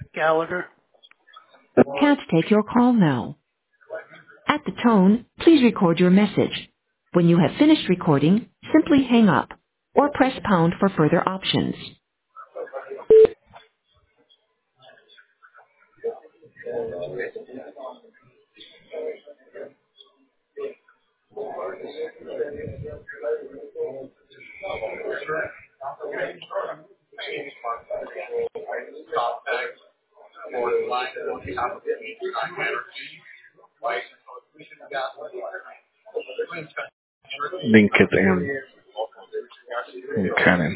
Gallagher. Can't take your call now. At the tone, please record your message. When you have finished recording, simply hang up or press pound for further options. LinkedIn Canon.